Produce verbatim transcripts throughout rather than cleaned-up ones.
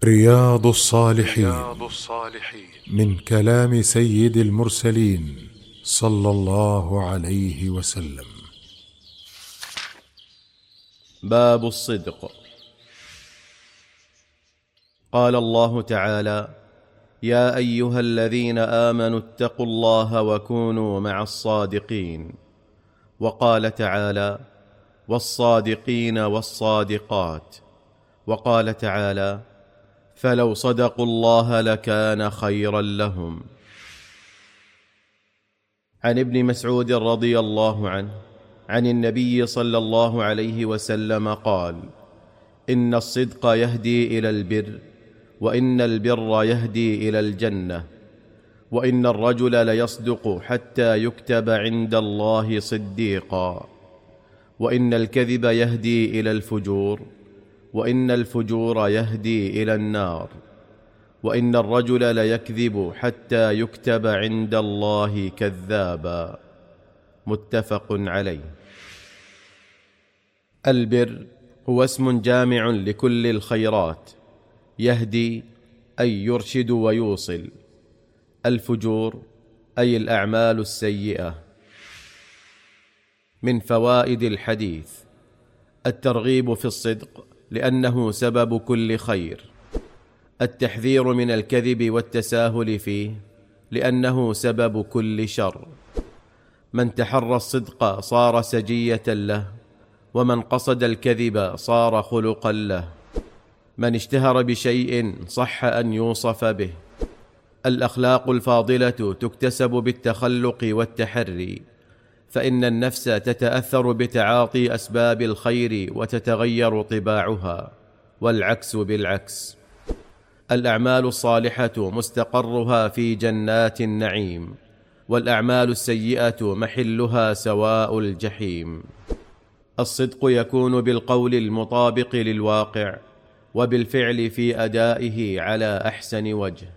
رياض الصالحين من كلام سيد المرسلين صلى الله عليه وسلم. باب الصدق. قال الله تعالى: يا أيها الذين آمنوا اتقوا الله وكونوا مع الصادقين. وقال تعالى: والصادقين والصادقات. وقال تعالى: فلو صدقوا الله لكان خيرا لهم. عن ابن مسعود رضي الله عنه عن النبي صلى الله عليه وسلم قال: إن الصدق يهدي إلى البر، وإن البر يهدي إلى الجنة، وإن الرجل ليصدق حتى يكتب عند الله صديقا، وإن الكذب يهدي إلى الفجور، وإن الفجور يهدي إلى النار، وإن الرجل ليكذب حتى يكتب عند الله كذابا. متفق عليه. البر هو اسم جامع لكل الخيرات، يهدي أي يرشد ويوصل. الفجور أي الأعمال السيئة. من فوائد الحديث: الترغيب في الصدق لأنه سبب كل خير. التحذير من الكذب والتساهل فيه لأنه سبب كل شر. من تحرى الصدق صار سجية له، ومن قصد الكذب صار خلقا له. من اشتهر بشيء صح أن يوصف به. الأخلاق الفاضلة تكتسب بالتخلق والتحري، فإن النفس تتأثر بتعاطي أسباب الخير وتتغير طباعها، والعكس بالعكس. الأعمال الصالحة مستقرها في جنات النعيم، والأعمال السيئة محلها سواء الجحيم. الصدق يكون بالقول المطابق للواقع، وبالفعل في أدائه على أحسن وجه.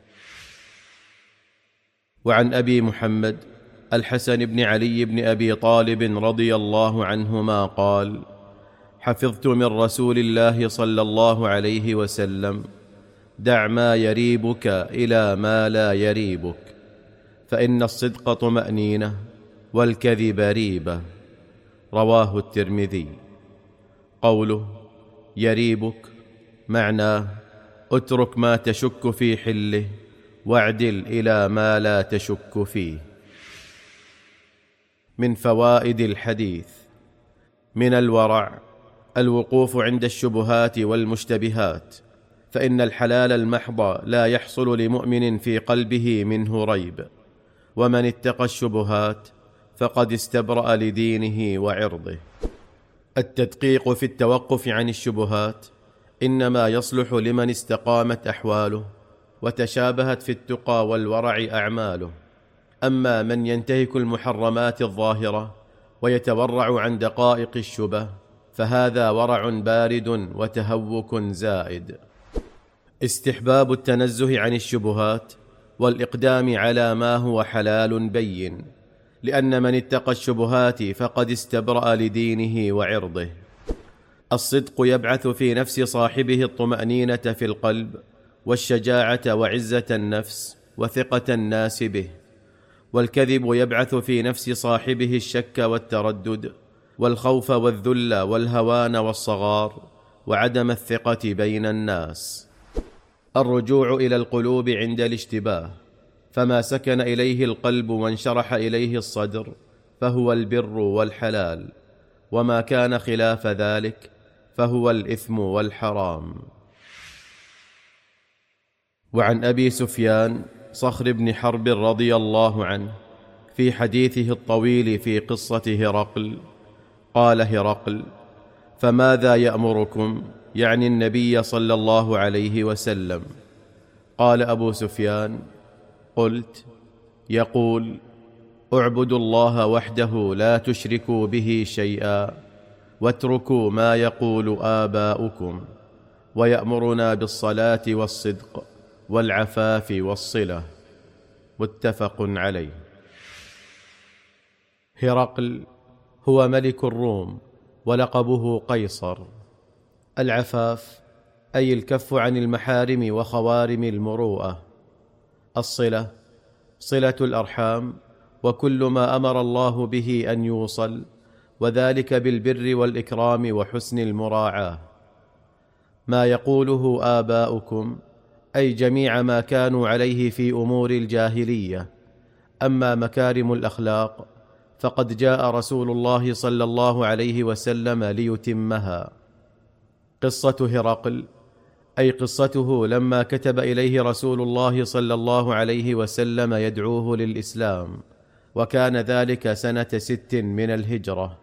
وعن أبي محمد الحسن بن علي بن أبي طالب رضي الله عنهما قال: حفظت من رسول الله صلى الله عليه وسلم: دع ما يريبك إلى ما لا يريبك، فإن الصدق طمأنينة، والكذب ريبة. رواه الترمذي. قوله يريبك معناه اترك ما تشك في حله، واعدل إلى ما لا تشك فيه. من فوائد الحديث: من الورع الوقوف عند الشبهات والمشتبهات، فإن الحلال المحض لا يحصل لمؤمن في قلبه منه ريب، ومن اتقى الشبهات فقد استبرأ لدينه وعرضه. التدقيق في التوقف عن الشبهات إنما يصلح لمن استقامت أحواله وتشابهت في التقى والورع أعماله. أما من ينتهك المحرمات الظاهرة ويتورع عن دقائق الشبه، فهذا ورع بارد وتهوك زائد. استحباب التنزه عن الشبهات والإقدام على ما هو حلال بين، لأن من اتقى الشبهات فقد استبرأ لدينه وعرضه. الصدق يبعث في نفس صاحبه الطمأنينة في القلب، والشجاعة وعزة النفس وثقة الناس به. والكذب يبعث في نفس صاحبه الشك والتردد، والخوف والذل والهوان والصغار، وعدم الثقة بين الناس. الرجوع إلى القلوب عند الاشتباه، فما سكن إليه القلب وانشرح إليه الصدر فهو البر والحلال، وما كان خلاف ذلك فهو الإثم والحرام. وعن أبي سفيان صخر بن حرب رضي الله عنه في حديثه الطويل في قصة هرقل قال هرقل: فماذا يأمركم؟ يعني النبي صلى الله عليه وسلم. قال أبو سفيان: قلت: يقول: اعبدوا الله وحده لا تشركوا به شيئا، واتركوا ما يقول آباؤكم، ويأمرنا بالصلاة والصدق والعفاف والصلة. متفق عليه. هرقل هو ملك الروم ولقبه قيصر. العفاف أي الكف عن المحارم وخوارم المروءة. الصلة صلة الأرحام وكل ما أمر الله به أن يوصل، وذلك بالبر والإكرام وحسن المراعاة. ما يقوله آباؤكم أي جميع ما كانوا عليه في أمور الجاهلية. أما مكارم الأخلاق فقد جاء رسول الله صلى الله عليه وسلم ليتمها. قصة هرقل أي قصته لما كتب إليه رسول الله صلى الله عليه وسلم يدعوه للإسلام، وكان ذلك سنة ست من الهجرة.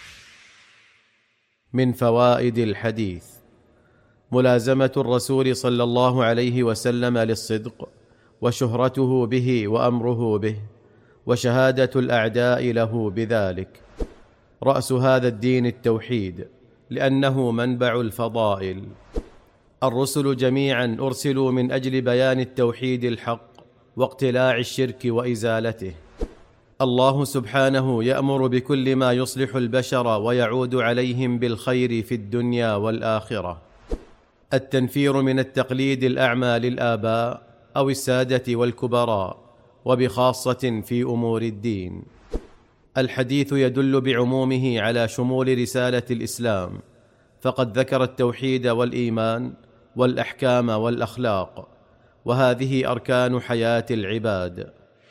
من فوائد الحديث: ملازمة الرسول صلى الله عليه وسلم للصدق، وشهرته به وأمره به، وشهادة الأعداء له بذلك. رأس هذا الدين التوحيد، لأنه منبع الفضائل. الرسل جميعا أرسلوا من أجل بيان التوحيد الحق واقتلاع الشرك وإزالته. الله سبحانه يأمر بكل ما يصلح البشر ويعود عليهم بالخير في الدنيا والآخرة. التنفير من التقليد الأعمى للآباء أو السادة والكبراء، وبخاصة في أمور الدين. الحديث يدل بعمومه على شمول رسالة الإسلام، فقد ذكر التوحيد والإيمان والأحكام والأخلاق، وهذه أركان حياة العباد.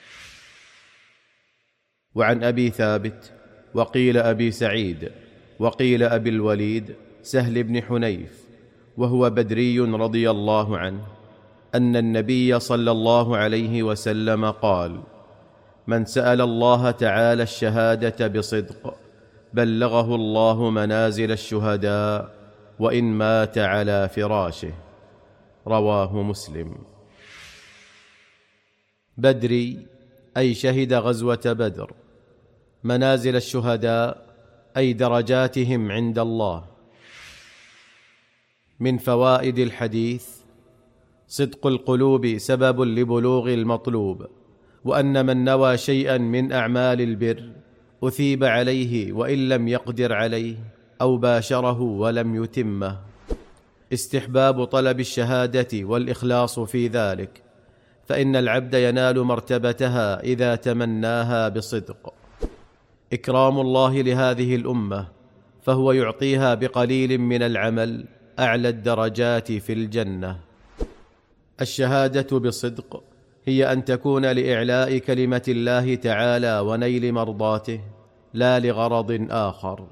وعن أبي ثابت وقيل أبي سعيد وقيل أبي الوليد سهل بن حنيف، وهو بدري رضي الله عنه، أن النبي صلى الله عليه وسلم قال: من سأل الله تعالى الشهادة بصدق بلغه الله منازل الشهداء وإن مات على فراشه. رواه مسلم. بدري أي شهد غزوة بدر. منازل الشهداء أي درجاتهم عند الله. من فوائد الحديث: صدق القلوب سبب لبلوغ المطلوب، وأن من نوى شيئا من أعمال البر أثيب عليه وإن لم يقدر عليه، أو باشره ولم يتمه. استحباب طلب الشهادة والإخلاص في ذلك، فإن العبد ينال مرتبتها إذا تمناها بصدق. إكرام الله لهذه الأمة، فهو يعطيها بقليل من العمل أعلى الدرجات في الجنة. الشهادة بصدق هي أن تكون لإعلاء كلمة الله تعالى ونيل مرضاته، لا لغرض آخر.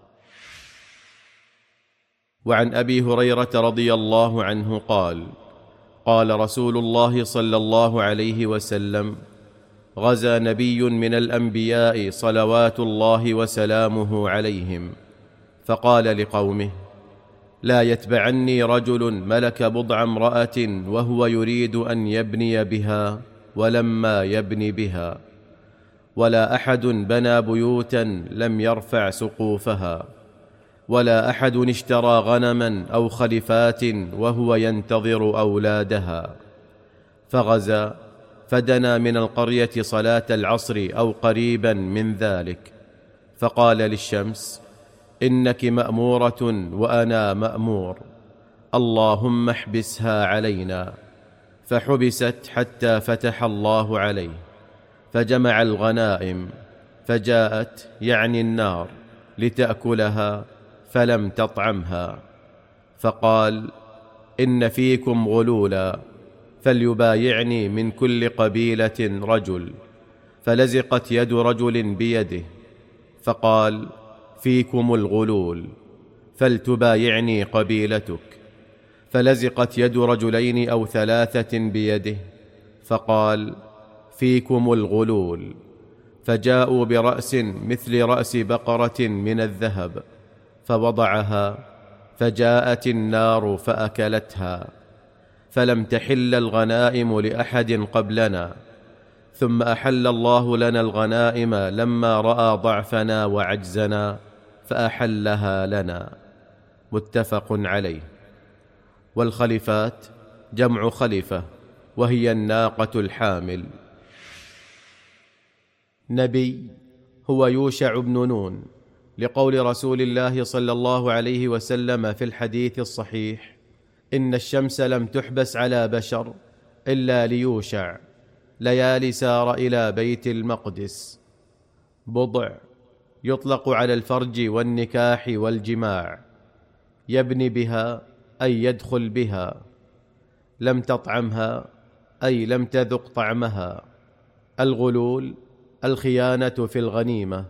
وعن أبي هريرة رضي الله عنه قال: قال رسول الله صلى الله عليه وسلم: غزا نبي من الأنبياء صلوات الله وسلامه عليهم، فقال لقومه: لا يتبعني رجل ملك بضع امرأة وهو يريد أن يبني بها ولما يبني بها، ولا أحد بنى بيوتا لم يرفع سقوفها، ولا أحد اشترى غنما أو خلفات وهو ينتظر أولادها. فغزا فدنا من القرية صلاة العصر أو قريبا من ذلك، فقال للشمس: إنك مأمورة وأنا مأمور، اللهم احبسها علينا. فحبست حتى فتح الله عليه، فجمع الغنائم، فجاءت يعني النار لتأكلها فلم تطعمها، فقال: إن فيكم غلولا، فليبايعني من كل قبيلة رجل. فلزقت يد رجل بيده، فقال: فيكم الغلول، فلتبايعني قبيلتك. فلزقت يد رجلين أو ثلاثة بيده، فقال: فيكم الغلول. فجاءوا برأس مثل رأس بقرة من الذهب، فوضعها، فجاءت النار فأكلتها، فلم تحل الغنائم لأحد قبلنا، ثم أحل الله لنا الغنائم لما رأى ضعفنا وعجزنا فأحلها لنا. متفق عليه. والخلفات جمع خلفة، وهي الناقة الحامل. نبي هو يوشع بن نون، لقول رسول الله صلى الله عليه وسلم في الحديث الصحيح: إن الشمس لم تحبس على بشر إلا ليوشع، ليالي سار إلى بيت المقدس. بضع يطلق على الفرج والنكاح والجماع، يبني بها أي يدخل بها. لم تطعمها أي لم تذق طعمها. الغلول الخيانة في الغنيمة.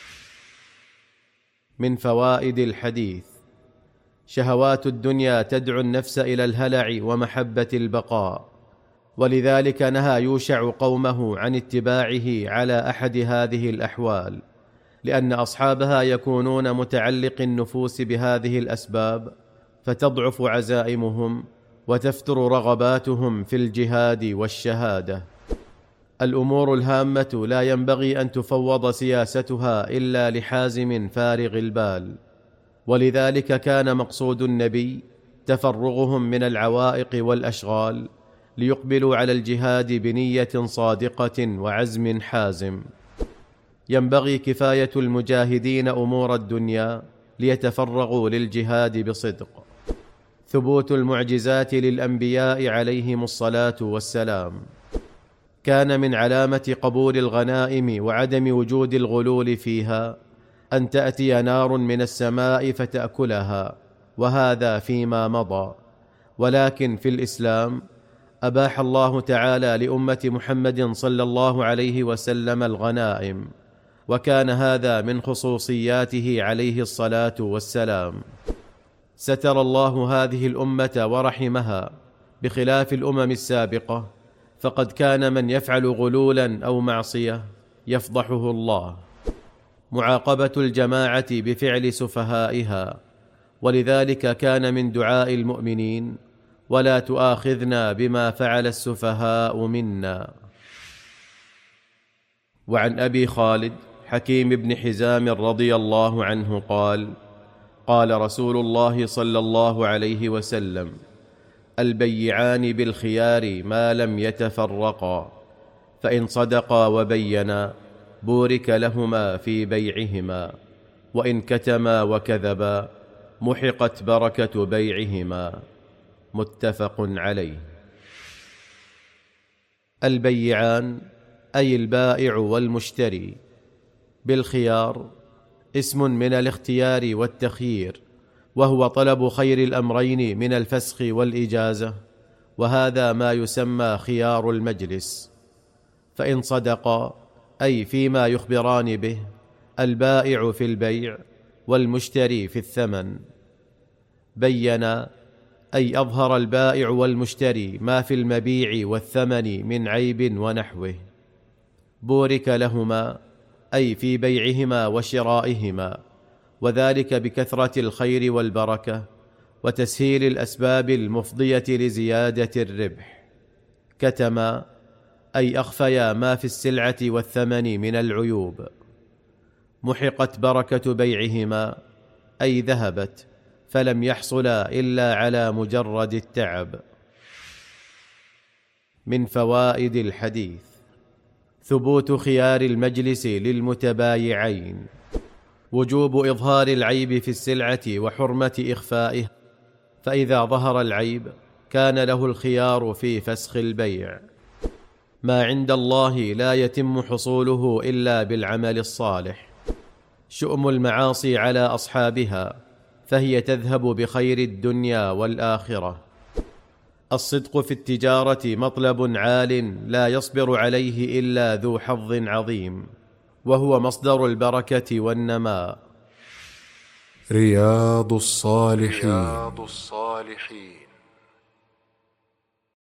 من فوائد الحديث: شهوات الدنيا تدعو النفس إلى الهلع ومحبة البقاء، ولذلك نهى يوشع قومه عن اتباعه على أحد هذه الأحوال، لأن أصحابها يكونون متعلق النفوس بهذه الأسباب، فتضعف عزائمهم وتفتر رغباتهم في الجهاد والشهادة. الأمور الهامة لا ينبغي أن تفوض سياستها إلا لحازم فارغ البال، ولذلك كان مقصود النبي تفرغهم من العوائق والأشغال ليقبلوا على الجهاد بنية صادقة وعزم حازم. ينبغي كفاية المجاهدين أمور الدنيا ليتفرغوا للجهاد بصدق. ثبوت المعجزات للأنبياء عليهم الصلاة والسلام. كان من علامة قبول الغنائم وعدم وجود الغلول فيها أن تأتي نار من السماء فتأكلها، وهذا فيما مضى. ولكن في الإسلام أباح الله تعالى لأمة محمد صلى الله عليه وسلم الغنائم، وكان هذا من خصوصياته عليه الصلاة والسلام. ستر الله هذه الأمة ورحمها بخلاف الأمم السابقة، فقد كان من يفعل غلولا أو معصية يفضحه الله. معاقبة الجماعة بفعل سفهائها، ولذلك كان من دعاء المؤمنين: ولا تؤاخذنا بما فعل السفهاء منا. وعن أبي خالد حكيم بن حزام رضي الله عنه قال: قال رسول الله صلى الله عليه وسلم: البيعان بالخيار ما لم يتفرقا، فإن صدقا وبينا بورك لهما في بيعهما، وإن كتما وكذبا محقت بركة بيعهما. متفق عليه. البيعان أي البائع والمشتري. بالخيار اسم من الاختيار والتخيير، وهو طلب خير الأمرين من الفسخ والإجازة، وهذا ما يسمى خيار المجلس. فإن صدقا أي فيما يخبران به، البائع في البيع والمشتري في الثمن. بينا أي أظهر البائع والمشتري ما في المبيع والثمن من عيب ونحوه. بورك لهما أي في بيعهما وشرائهما، وذلك بكثرة الخير والبركة وتسهيل الأسباب المفضية لزيادة الربح. كتما أي أخفيا ما في السلعة والثمن من العيوب. محقت بركة بيعهما أي ذهبت، فلم يحصل إلا على مجرد التعب. من فوائد الحديث: ثبوت خيار المجلس للمتبايعين، وجوب إظهار العيب في السلعة وحرمة إخفائه، فإذا ظهر العيب كان له الخيار في فسخ البيع. ما عند الله لا يتم حصوله إلا بالعمل الصالح. شؤم المعاصي على أصحابها، فهي تذهب بخير الدنيا والآخرة. الصدق في التجارة مطلب عال لا يصبر عليه إلا ذو حظ عظيم، وهو مصدر البركة والنماء. رياض الصالحين.